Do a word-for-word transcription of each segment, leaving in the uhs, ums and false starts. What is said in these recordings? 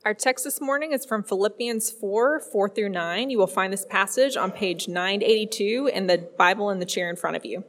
Our text this morning is from Philippians four, four through nine. You will find this passage on page nine eighty-two in the Bible in the chair in front of you.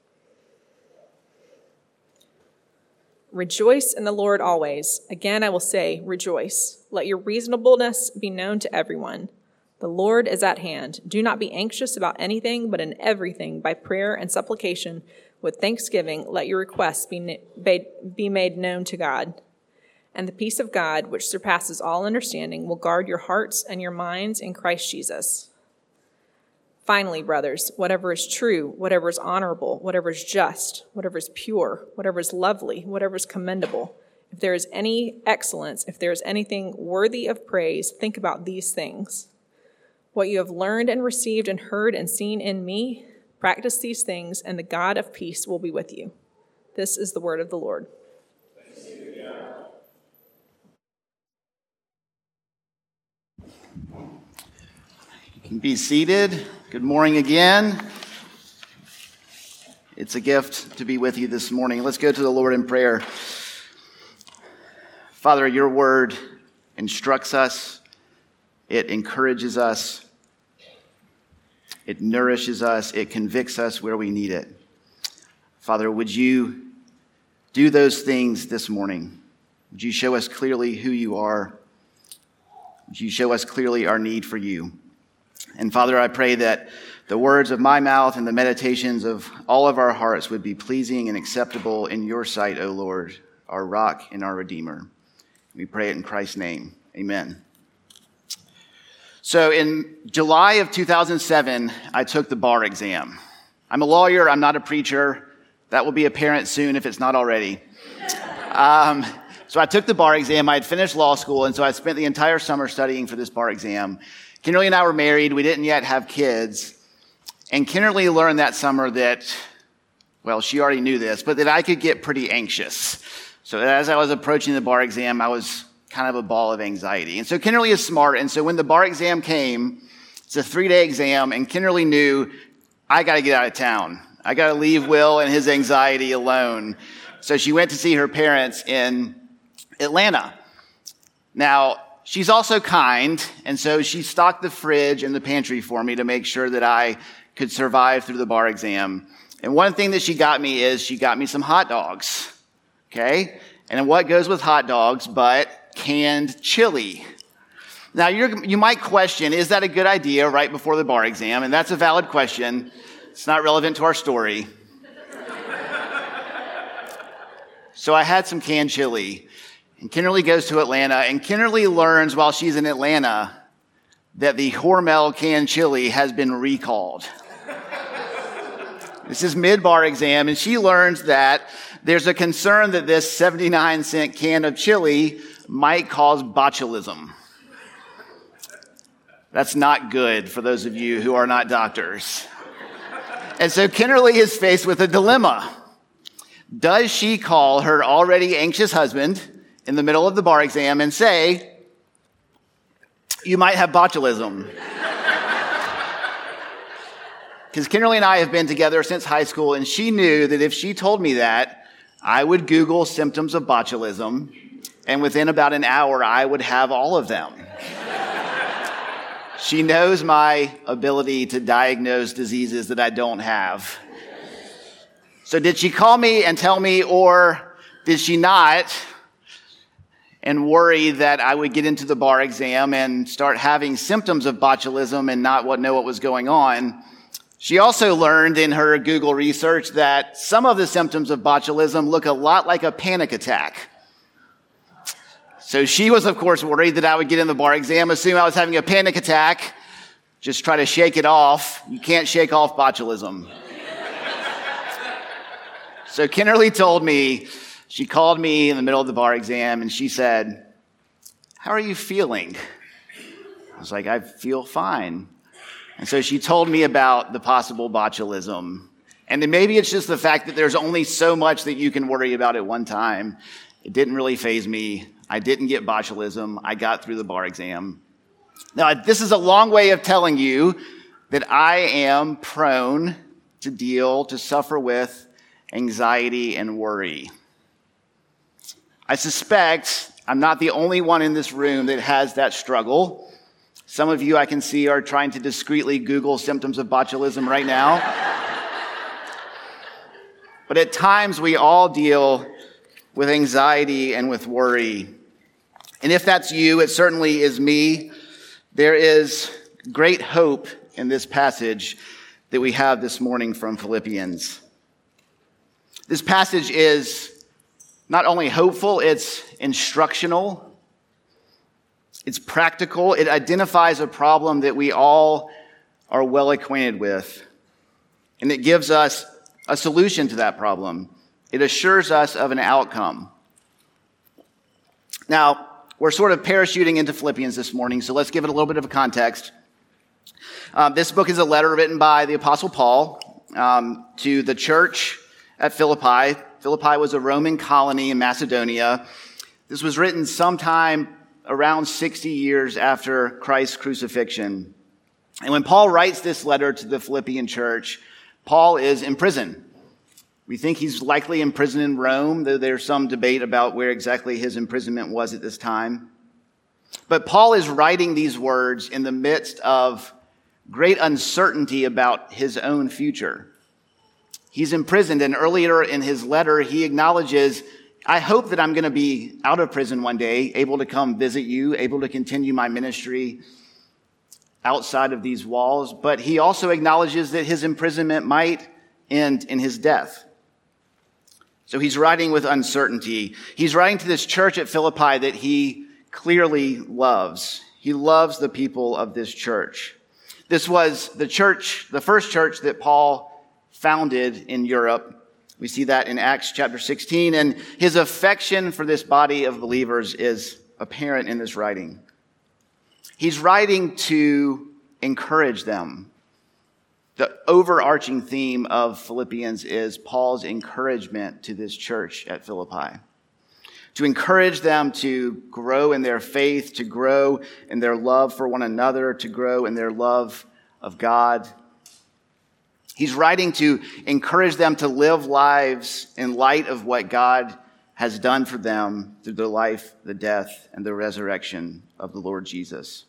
Rejoice in the Lord always. Again, I will say, rejoice. Let your reasonableness be known to everyone. The Lord is at hand. Do not be anxious about anything, but in everything, by prayer and supplication, with thanksgiving, let your requests be, be made known to God. And the peace of God, which surpasses all understanding, will guard your hearts and your minds in Christ Jesus. Finally, brothers, whatever is true, whatever is honorable, whatever is just, whatever is pure, whatever is lovely, whatever is commendable, if there is any excellence, if there is anything worthy of praise, think about these things. What you have learned and received and heard and seen in me, practice these things, and the God of peace will be with you. This is the word of the Lord. Be seated. Good morning again. It's a gift to be with you this morning. Let's go to the Lord in prayer. Father, your word instructs us. It encourages us. It nourishes us. It convicts us where we need it. Father, would you do those things this morning? Would you show us clearly who you are? Would you show us clearly our need for you? And Father, I pray that the words of my mouth and the meditations of all of our hearts would be pleasing and acceptable in your sight, O Lord, our rock and our Redeemer. We pray it in Christ's name. Amen. So in July of two thousand seven, I took the bar exam. I'm a lawyer. I'm not a preacher. That will be apparent soon if it's not already. Um, so I took the bar exam. I had finished law school, and so I spent the entire summer studying for this bar exam. Kimberly and I were married. We didn't yet have kids. And Kimberly learned that summer that, well, she already knew this, but that I could get pretty anxious. So as I was approaching the bar exam, I was kind of a ball of anxiety. And so Kimberly is smart. And so when the bar exam came, it's a three-day exam, and Kimberly knew, I got to get out of town. I got to leave Will and his anxiety alone. So she went to see her parents in Atlanta. Now, she's also kind, and so she stocked the fridge and the pantry for me to make sure that I could survive through the bar exam. And one thing that she got me is she got me some hot dogs, okay? And what goes with hot dogs but canned chili? Now, you're, you might question, is that a good idea right before the bar exam? And that's a valid question. It's not relevant to our story. So I had some canned chili. And Kimberly goes to Atlanta, and Kimberly learns while she's in Atlanta that the Hormel canned chili has been recalled. This is mid-bar exam, and she learns that there's a concern that this seventy-nine cent can of chili might cause botulism. That's not good for those of you who are not doctors. And so Kimberly is faced with a dilemma. Does she call her already anxious husband in the middle of the bar exam and say, you might have botulism? Because Kimberly and I have been together since high school, and she knew that if she told me that, I would Google symptoms of botulism, and within about an hour, I would have all of them. She knows my ability to diagnose diseases that I don't have. So did she call me and tell me, or did she not? And worry that I would get into the bar exam and start having symptoms of botulism and not know what was going on. She also learned in her Google research that some of the symptoms of botulism look a lot like a panic attack. So she was, of course, worried that I would get in the bar exam, assume I was having a panic attack, just try to shake it off. You can't shake off botulism. So Kimberly told me, she called me in the middle of the bar exam, and she said, how are you feeling? I was like, I feel fine. And so she told me about the possible botulism. And then maybe it's just the fact that there's only so much that you can worry about at one time. It didn't really faze me. I didn't get botulism. I got through the bar exam. Now, this is a long way of telling you that I am prone to deal, to suffer with anxiety and worry. I suspect I'm not the only one in this room that has that struggle. Some of you I can see are trying to discreetly Google symptoms of botulism right now. But at times we all deal with anxiety and with worry. And if that's you, it certainly is me. There is great hope in this passage that we have this morning from Philippians. This passage is not only hopeful, it's instructional, it's practical, it identifies a problem that we all are well acquainted with, and it gives us a solution to that problem. It assures us of an outcome. Now, we're sort of parachuting into Philippians this morning, so let's give it a little bit of a context. Um, this book is a letter written by the Apostle Paul um, to the church at Philippi. Philippi was a Roman colony in Macedonia. This was written sometime around sixty years after Christ's crucifixion. And when Paul writes this letter to the Philippian church, Paul is in prison. We think he's likely in prison in Rome, though there's some debate about where exactly his imprisonment was at this time. But Paul is writing these words in the midst of great uncertainty about his own future. He's imprisoned, and earlier in his letter, he acknowledges, I hope that I'm going to be out of prison one day, able to come visit you, able to continue my ministry outside of these walls. But he also acknowledges that his imprisonment might end in his death. So he's writing with uncertainty. He's writing to this church at Philippi that he clearly loves. He loves the people of this church. This was the church, the first church that Paul founded in Europe. We see that in Acts chapter sixteen, and his affection for this body of believers is apparent in this writing. He's writing to encourage them. The overarching theme of Philippians is Paul's encouragement to this church at Philippi. To encourage them to grow in their faith, to grow in their love for one another, to grow in their love of God. He's writing to encourage them to live lives in light of what God has done for them through the life, the death, and the resurrection of the Lord Jesus.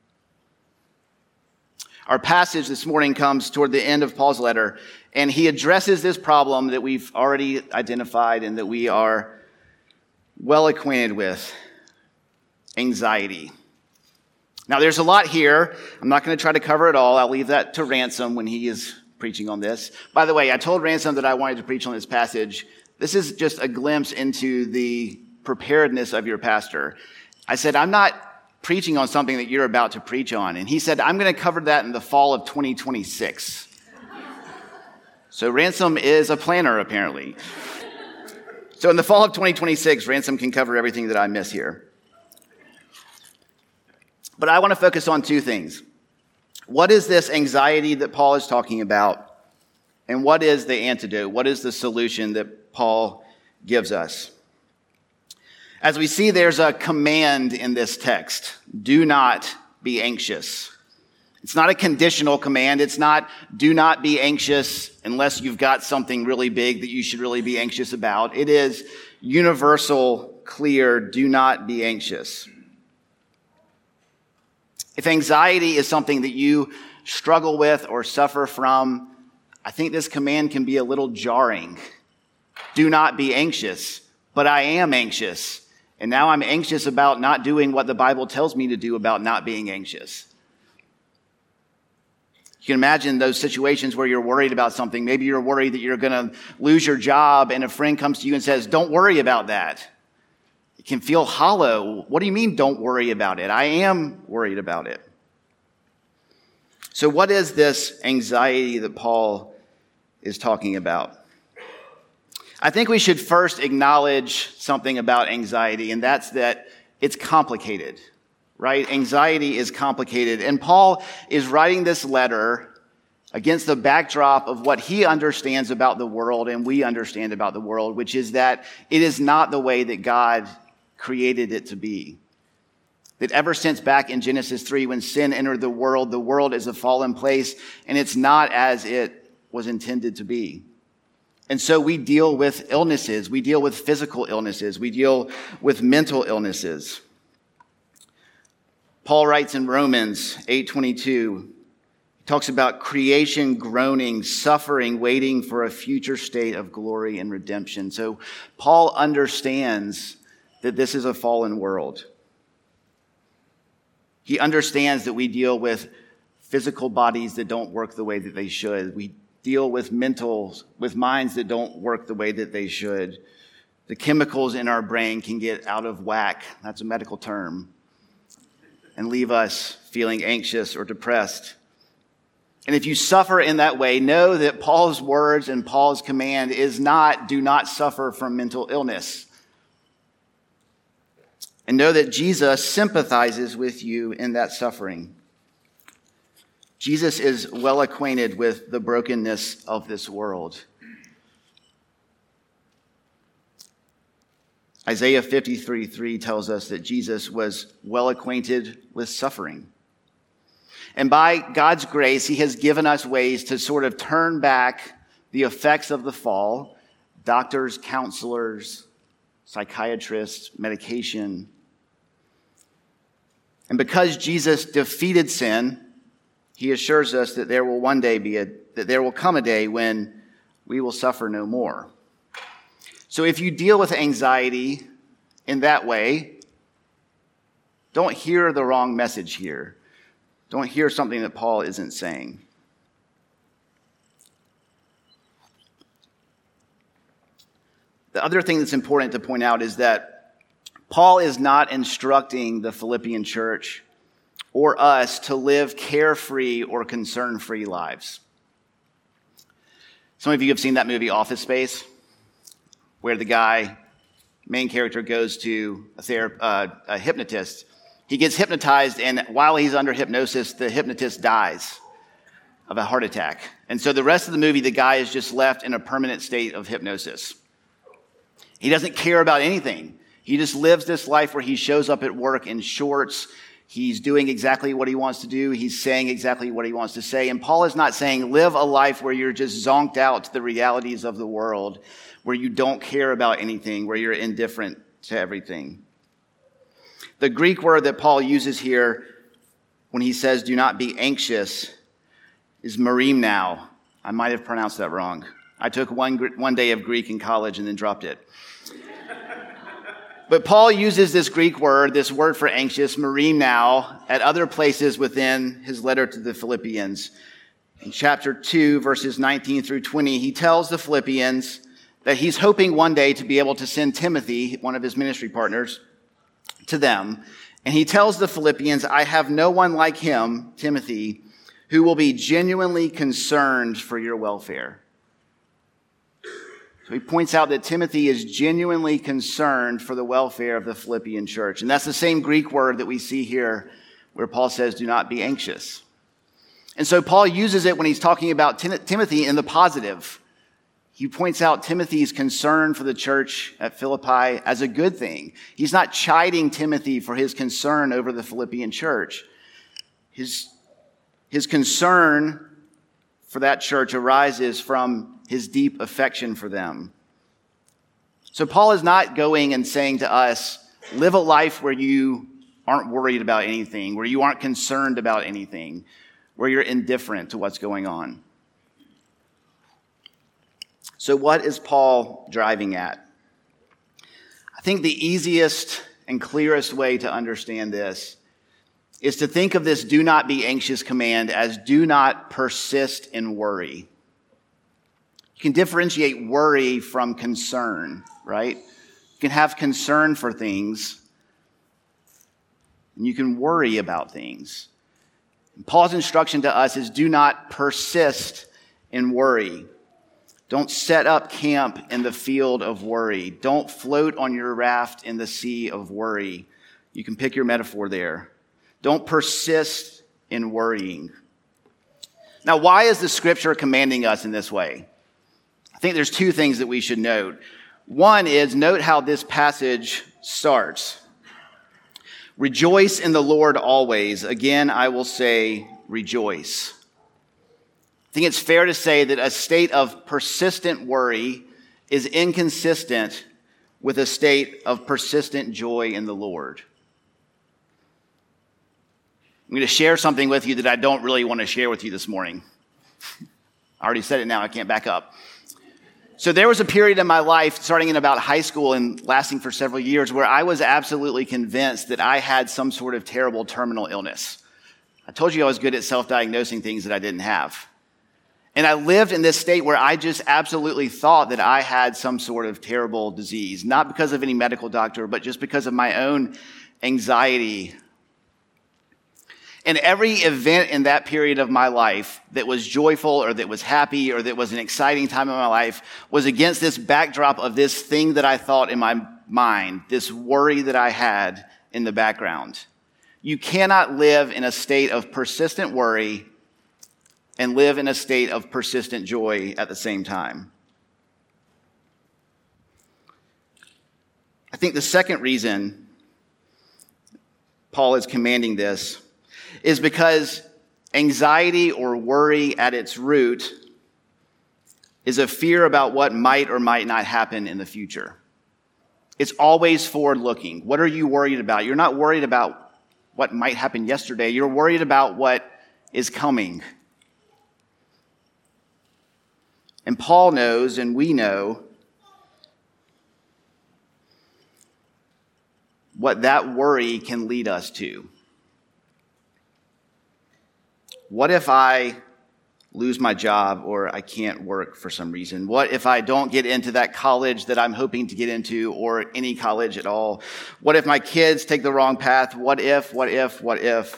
Our passage this morning comes toward the end of Paul's letter, and he addresses this problem that we've already identified and that we are well acquainted with: anxiety. Now, there's a lot here. I'm not going to try to cover it all. I'll leave that to Ransom when he is preaching on this. By the way, I told Ransom that I wanted to preach on this passage. This is just a glimpse into the preparedness of your pastor. I said, I'm not preaching on something that you're about to preach on. And he said, I'm going to cover that in the fall of twenty twenty-six. So Ransom is a planner, apparently. So in the fall of twenty twenty-six, Ransom can cover everything that I miss here. But I want to focus on two things. What is this anxiety that Paul is talking about? And what is the antidote? What is the solution that Paul gives us? As we see, there's a command in this text. Do not be anxious. It's not a conditional command. It's not, do not be anxious unless you've got something really big that you should really be anxious about. It is universal, clear, do not be anxious. If anxiety is something that you struggle with or suffer from, I think this command can be a little jarring. Do not be anxious, but I am anxious. And now I'm anxious about not doing what the Bible tells me to do about not being anxious. You can imagine those situations where you're worried about something. Maybe you're worried that you're going to lose your job, and a friend comes to you and says, don't worry about that. It can feel hollow. What do you mean, don't worry about it? I am worried about it. So what is this anxiety that Paul is talking about? I think we should first acknowledge something about anxiety, and that's that it's complicated, right? Anxiety is complicated. And Paul is writing this letter against the backdrop of what he understands about the world and we understand about the world, which is that it is not the way that God created it to be. That ever since back in Genesis three, when sin entered the world, the world is a fallen place, and it's not as it was intended to be. And so we deal with illnesses. We deal with physical illnesses. We deal with mental illnesses. Paul writes in Romans eight twenty-two, he talks about creation groaning, suffering, waiting for a future state of glory and redemption. So Paul understands that this is a fallen world. He understands that we deal with physical bodies that don't work the way that they should. We deal with mental, with minds that don't work the way that they should. The chemicals in our brain can get out of whack. That's a medical term. And leave us feeling anxious or depressed. And if you suffer in that way, know that Paul's words and Paul's command is not, do not suffer from mental illness. And know that Jesus sympathizes with you in that suffering. Jesus is well acquainted with the brokenness of this world. Isaiah fifty-three three tells us that Jesus was well acquainted with suffering. And by God's grace, he has given us ways to sort of turn back the effects of the fall. Doctors, counselors, psychiatrists, medication. And because Jesus defeated sin, he assures us that there will one day be a, that there will come a day when we will suffer no more. So if you deal with anxiety in that way, don't hear the wrong message here. Don't hear something that Paul isn't saying. The other thing that's important to point out is that Paul is not instructing the Philippian church or us to live carefree or concern-free lives. Some of you have seen that movie Office Space, where the guy, main character, goes to a, therap- uh, a hypnotist. He gets hypnotized, and while he's under hypnosis, the hypnotist dies of a heart attack. And so the rest of the movie, the guy is just left in a permanent state of hypnosis. He doesn't care about anything. He just lives this life where he shows up at work in shorts. He's doing exactly what he wants to do. He's saying exactly what he wants to say. And Paul is not saying live a life where you're just zonked out to the realities of the world, where you don't care about anything, where you're indifferent to everything. The Greek word that Paul uses here when he says do not be anxious is merimnao. I might have pronounced that wrong. I took one, one day of Greek in college and then dropped it. But Paul uses this Greek word, this word for anxious, merimnao, at other places within his letter to the Philippians. In chapter two, verses nineteen through twenty, he tells the Philippians that he's hoping one day to be able to send Timothy, one of his ministry partners, to them. And he tells the Philippians, I have no one like him, Timothy, who will be genuinely concerned for your welfare. So he points out that Timothy is genuinely concerned for the welfare of the Philippian church. And that's the same Greek word that we see here where Paul says, do not be anxious. And so Paul uses it when he's talking about Tim- Timothy in the positive. He points out Timothy's concern for the church at Philippi as a good thing. He's not chiding Timothy for his concern over the Philippian church. His, his concern for that church arises from his deep affection for them. So Paul is not going and saying to us, live a life where you aren't worried about anything, where you aren't concerned about anything, where you're indifferent to what's going on. So what is Paul driving at? I think the easiest and clearest way to understand this is to think of this do not be anxious command as do not persist in worry. You can differentiate worry from concern, right? You can have concern for things, and you can worry about things. And Paul's instruction to us is do not persist in worry. Don't set up camp in the field of worry. Don't float on your raft in the sea of worry. You can pick your metaphor there. Don't persist in worrying. Now, why is the scripture commanding us in this way? I think there's two things that we should note. One is, note how this passage starts. Rejoice in the Lord always. Again, I will say rejoice. think it's fair to say that a state of persistent worry is inconsistent with a state of persistent joy in the Lord. I'm going to share something with you that I don't really want to share with you this morning. I already said it now, I can't back up. So there was a period in my life, starting in about high school and lasting for several years, where I was absolutely convinced that I had some sort of terrible terminal illness. I told you I was good at self-diagnosing things that I didn't have. And I lived in this state where I just absolutely thought that I had some sort of terrible disease, not because of any medical doctor, but just because of my own anxiety. And every event in that period of my life that was joyful or that was happy or that was an exciting time in my life was against this backdrop of this thing that I thought in my mind, this worry that I had in the background. You cannot live in a state of persistent worry and live in a state of persistent joy at the same time. I think the second reason Paul is commanding this is because anxiety or worry at its root is a fear about what might or might not happen in the future. It's always forward-looking. What are you worried about? You're not worried about what might happen yesterday. You're worried about what is coming. And Paul knows, and we know, what that worry can lead us to. What if I lose my job or I can't work for some reason? What if I don't get into that college that I'm hoping to get into or any college at all? What if my kids take the wrong path? What if, what if, what if?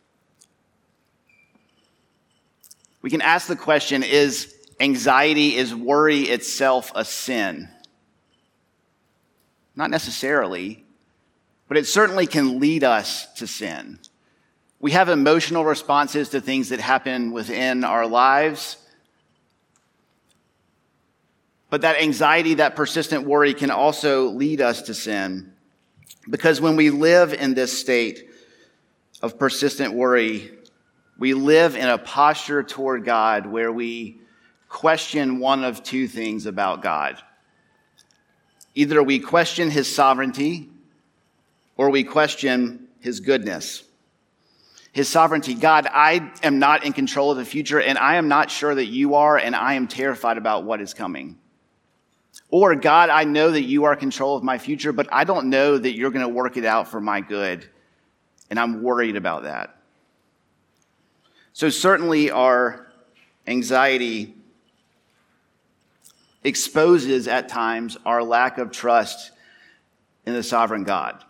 We can ask the question, is anxiety, is worry itself a sin? Not necessarily, but it certainly can lead us to sin. We have emotional responses to things that happen within our lives. But that anxiety, that persistent worry can also lead us to sin. Because when we live in this state of persistent worry, we live in a posture toward God where we question one of two things about God. Either we question his sovereignty or we question his goodness. His sovereignty. God, I am not in control of the future, and I am not sure that you are, and I am terrified about what is coming. Or, God, I know that you are in control of my future, but I don't know that you're going to work it out for my good, and I'm worried about that. So certainly our anxiety exposes at times our lack of trust in the sovereign God.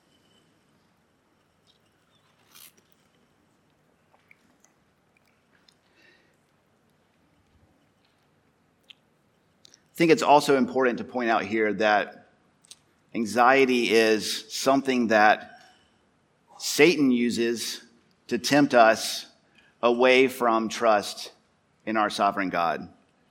I think it's also important to point out here that anxiety is something that Satan uses to tempt us away from trust in our sovereign God.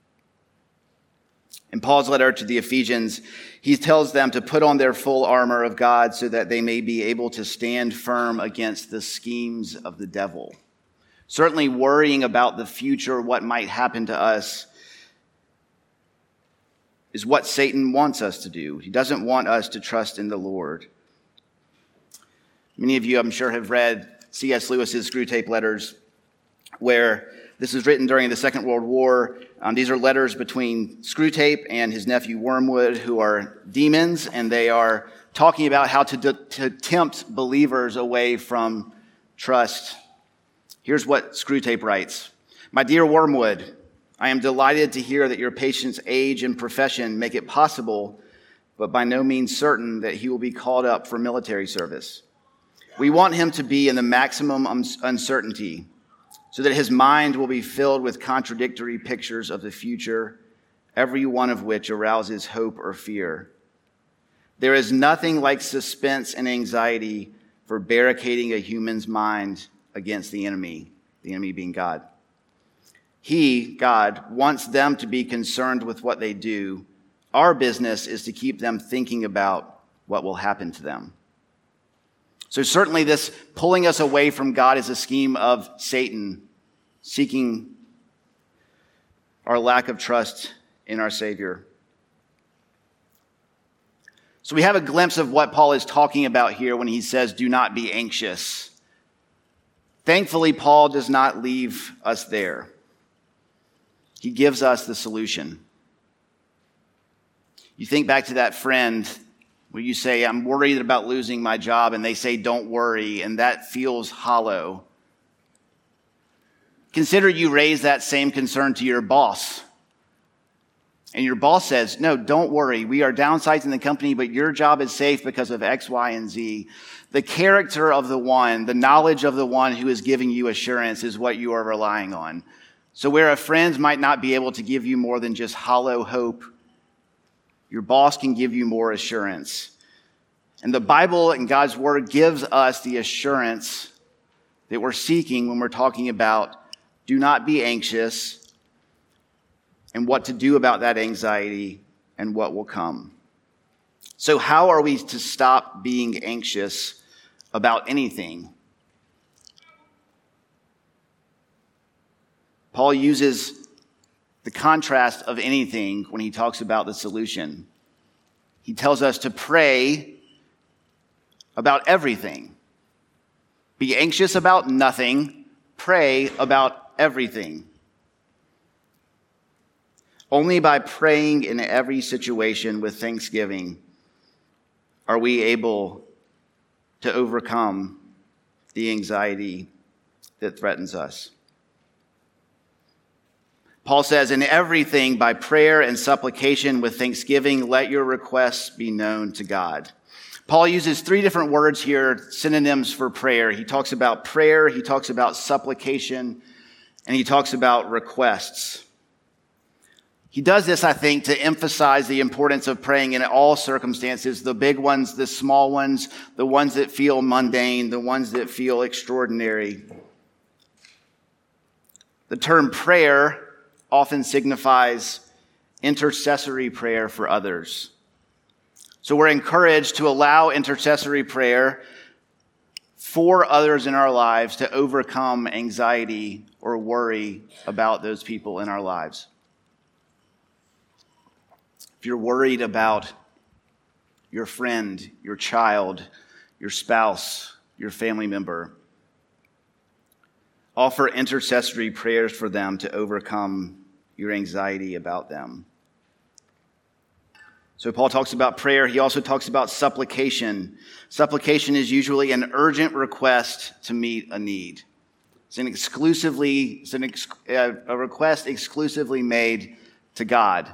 In Paul's letter to the Ephesians, he tells them to put on their full armor of God so that they may be able to stand firm against the schemes of the devil. Certainly worrying about the future, what might happen to us, is what Satan wants us to do. He doesn't want us to trust in the Lord. Many of you, I'm sure, have read C S Lewis's Screwtape Letters, where this was written during the Second World War. Um, these are letters between Screwtape and his nephew Wormwood, who are demons, and they are talking about how to, de- to tempt believers away from trust. Here's what Screwtape writes. My dear Wormwood, I am delighted to hear that your patient's age and profession make it possible, but by no means certain, that he will be called up for military service. We want him to be in the maximum uncertainty, so that his mind will be filled with contradictory pictures of the future, every one of which arouses hope or fear. There is nothing like suspense and anxiety for barricading a human's mind against the enemy, the enemy being God. He, God, wants them to be concerned with what they do. Our business is to keep them thinking about what will happen to them. So certainly this pulling us away from God is a scheme of Satan, seeking our lack of trust in our Savior. So we have a glimpse of what Paul is talking about here when he says, do not be anxious. Thankfully, Paul does not leave us there. He gives us the solution. You think back to that friend where you say, I'm worried about losing my job, and they say, don't worry, and that feels hollow. Consider you raise that same concern to your boss. And your boss says, no, don't worry. We are downsizing the company, but your job is safe because of X, Y, and Z. The character of the one, the knowledge of the one who is giving you assurance is what you are relying on. So where a friend might not be able to give you more than just hollow hope, your boss can give you more assurance. And the Bible and God's Word gives us the assurance that we're seeking when we're talking about do not be anxious, and what to do about that anxiety and what will come. So how are we to stop being anxious about anything? Paul uses the contrast of anything when he talks about the solution. He tells us to pray about everything. Be anxious about nothing. Pray about everything. Only by praying in every situation with thanksgiving are we able to overcome the anxiety that threatens us. Paul says, in everything by prayer and supplication with thanksgiving, let your requests be known to God. Paul uses three different words here, synonyms for prayer. He talks about prayer, he talks about supplication, and he talks about requests. He does this, I think, to emphasize the importance of praying in all circumstances, the big ones, the small ones, the ones that feel mundane, the ones that feel extraordinary. The term prayer often signifies intercessory prayer for others. So we're encouraged to allow intercessory prayer for others in our lives to overcome anxiety or worry about those people in our lives. If you're worried about your friend, your child, your spouse, your family member, offer intercessory prayers for them to overcome your anxiety about them. So Paul talks about prayer. He also talks about supplication. Supplication is usually an urgent request to meet a need. It's an exclusively, it's an ex, a request exclusively made to God.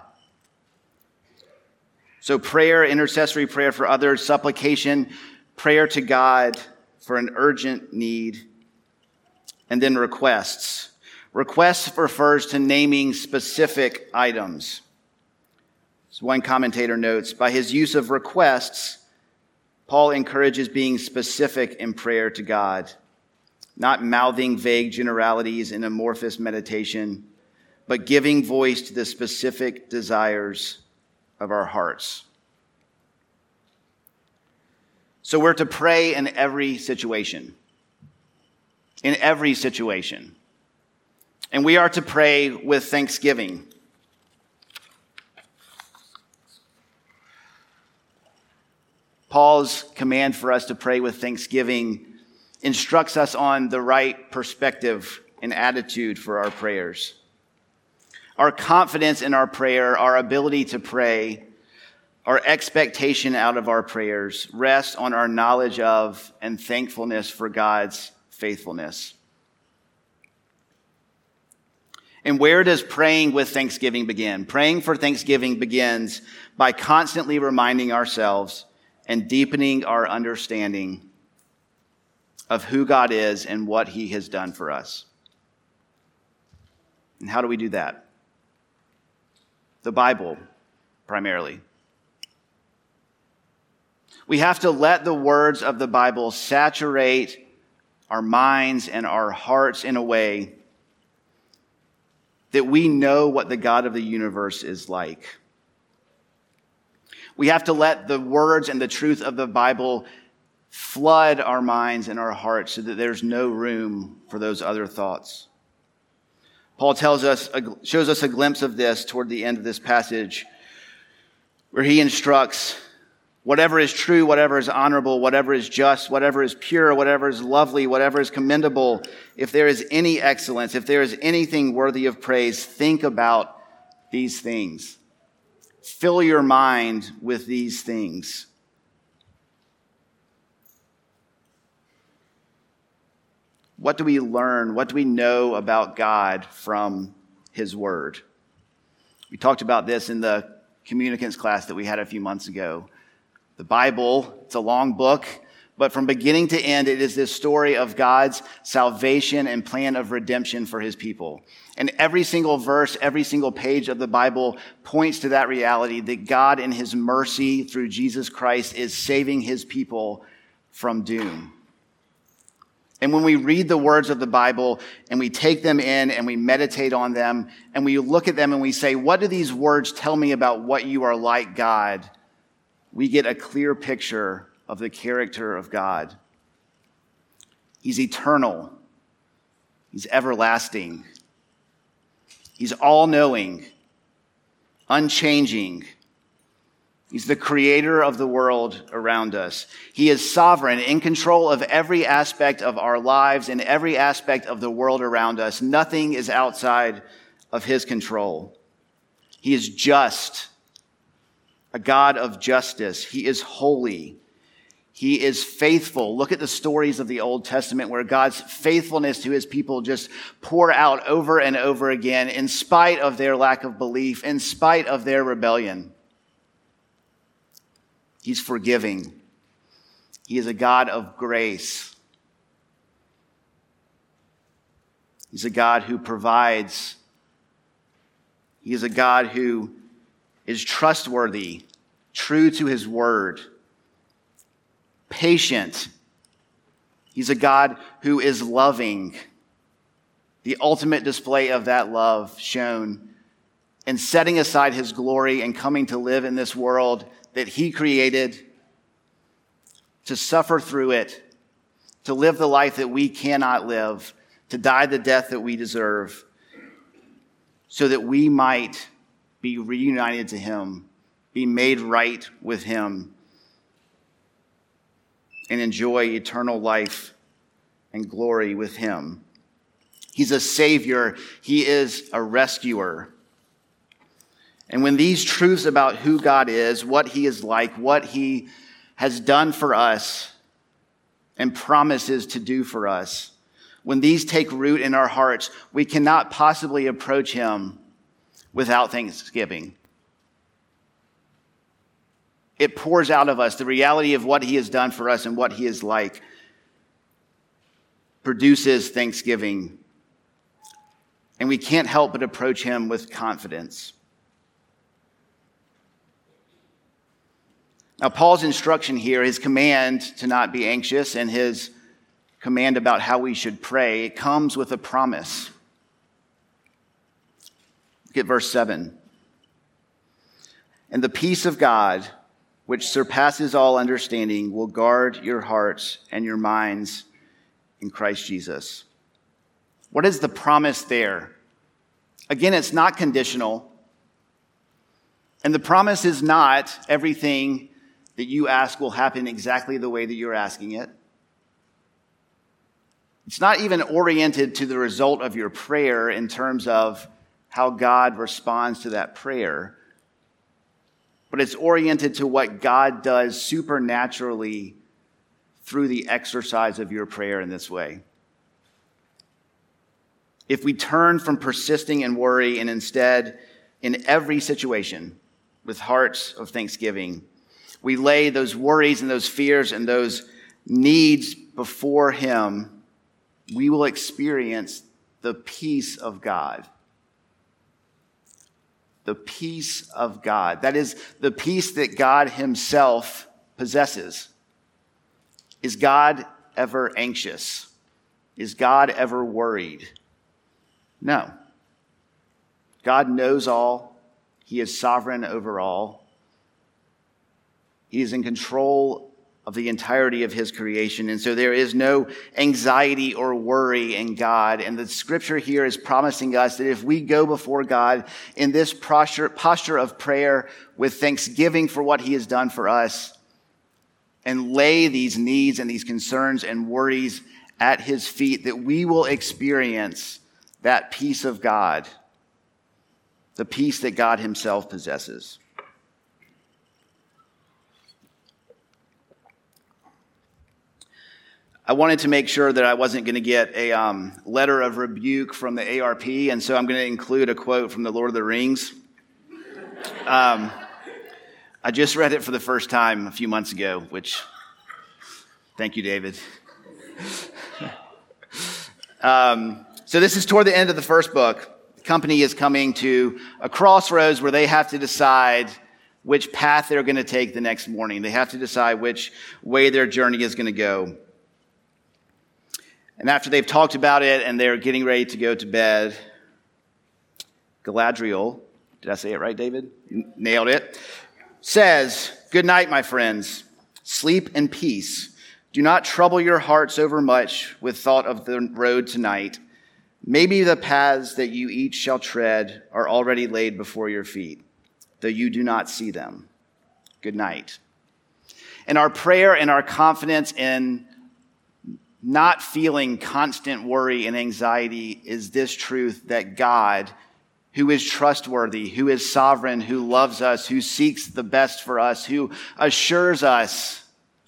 So prayer, intercessory prayer for others, supplication, prayer to God for an urgent need, and then requests. Requests refers to naming specific items. As one commentator notes, by his use of requests, Paul encourages being specific in prayer to God, not mouthing vague generalities in amorphous meditation, but giving voice to the specific desires of our hearts. So we're to pray in every situation. In every situation. And we are to pray with thanksgiving. Paul's command for us to pray with thanksgiving instructs us on the right perspective and attitude for our prayers. Our confidence in our prayer, our ability to pray, our expectation out of our prayers rests on our knowledge of and thankfulness for God's faithfulness. And where does praying with thanksgiving begin? Praying for thanksgiving begins by constantly reminding ourselves and deepening our understanding of who God is and what He has done for us. And how do we do that? The Bible, primarily. We have to let the words of the Bible saturate our minds and our hearts in a way that we know what the God of the universe is like. We have to let the words and the truth of the Bible flood our minds and our hearts so that there's no room for those other thoughts. Paul tells us, shows us a glimpse of this toward the end of this passage, where he instructs whatever is true, whatever is honorable, whatever is just, whatever is pure, whatever is lovely, whatever is commendable, if there is any excellence, if there is anything worthy of praise, think about these things. Fill your mind with these things. What do we learn? What do we know about God from his word? We talked about this in the communicants class that we had a few months ago. The Bible, it's a long book, but from beginning to end, it is this story of God's salvation and plan of redemption for his people. And every single verse, every single page of the Bible points to that reality that God in his mercy through Jesus Christ is saving his people from doom. And when we read the words of the Bible and we take them in and we meditate on them and we look at them and we say, what do these words tell me about what you are like, God? We get a clear picture of the character of God. He's eternal. He's everlasting. He's all-knowing, unchanging. He's the creator of the world around us. He is sovereign, in control of every aspect of our lives and every aspect of the world around us. Nothing is outside of his control. He is just, a God of justice. He is holy. He is faithful. Look at the stories of the Old Testament where God's faithfulness to his people just pour out over and over again in spite of their lack of belief, in spite of their rebellion. He's forgiving. He is a God of grace. He's a God who provides. He is a God who is trustworthy, true to his word, patient. He's a God who is loving. The ultimate display of that love shown in setting aside his glory and coming to live in this world that he created, to suffer through it, to live the life that we cannot live, to die the death that we deserve, so that we might be reunited to him, be made right with him, and enjoy eternal life and glory with him. He's a savior. He is a rescuer. And when these truths about who God is, what he is like, what he has done for us and promises to do for us, when these take root in our hearts, we cannot possibly approach him without thanksgiving. It pours out of us. The reality of what he has done for us and what he is like produces thanksgiving. And we can't help but approach him with confidence. Now, Paul's instruction here, his command to not be anxious and his command about how we should pray, it comes with a promise. Look at verse seven. And the peace of God, which surpasses all understanding, will guard your hearts and your minds in Christ Jesus. What is the promise there? Again, it's not conditional. And the promise is not everything that you ask will happen exactly the way that you're asking it. It's not even oriented to the result of your prayer in terms of how God responds to that prayer, but it's oriented to what God does supernaturally through the exercise of your prayer in this way. If we turn from persisting in worry and instead, in every situation, with hearts of thanksgiving, we lay those worries and those fears and those needs before him, we will experience the peace of God. The peace of God. That is the peace that God himself possesses. Is God ever anxious? Is God ever worried? No. God knows all. He is sovereign over all. He is in control of the entirety of his creation. And so there is no anxiety or worry in God. And the scripture here is promising us that if we go before God in this posture, posture of prayer with thanksgiving for what he has done for us, and lay these needs and these concerns and worries at his feet, that we will experience that peace of God, the peace that God himself possesses. I wanted to make sure that I wasn't going to get a um, letter of rebuke from the A R P, and so I'm going to include a quote from the Lord of the Rings. Um, I just read it for the first time a few months ago, which, thank you, David. um, so this is toward the end of the first book. The company is coming to a crossroads where they have to decide which path they're going to take the next morning. They have to decide which way their journey is going to go. And after they've talked about it and they're getting ready to go to bed, Galadriel, did I say it right, David? N- nailed it. Says, "Good night, my friends. Sleep in peace. Do not trouble your hearts overmuch with thought of the road tonight. Maybe the paths that you each shall tread are already laid before your feet, though you do not see them. Good night." And our prayer and our confidence in not feeling constant worry and anxiety is this truth that God, who is trustworthy, who is sovereign, who loves us, who seeks the best for us, who assures us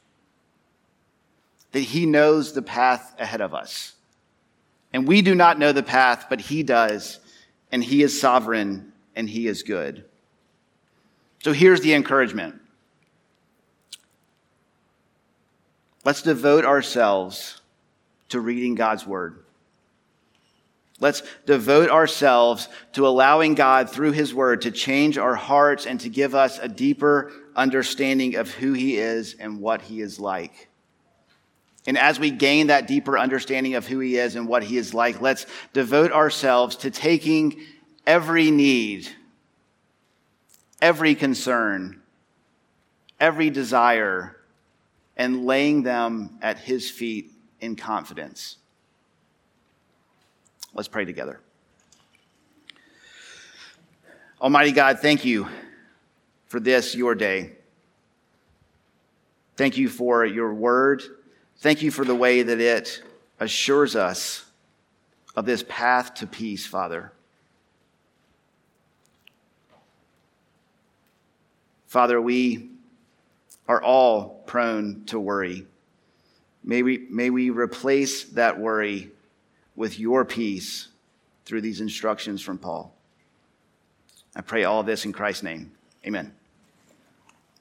that he knows the path ahead of us. And we do not know the path, but he does, and he is sovereign, and he is good. So here's the encouragement. Let's devote ourselves to reading God's word. Let's devote ourselves to allowing God through his word to change our hearts and to give us a deeper understanding of who he is and what he is like. And as we gain that deeper understanding of who he is and what he is like, let's devote ourselves to taking every need, every concern, every desire, and laying them at his feet in confidence. Let's pray together. Almighty God, thank you for this, your day. Thank you for your word. Thank you for the way that it assures us of this path to peace, Father. Father, we are all prone to worry. May we, may we replace that worry with your peace through these instructions from Paul. I pray all of this in Christ's name. Amen.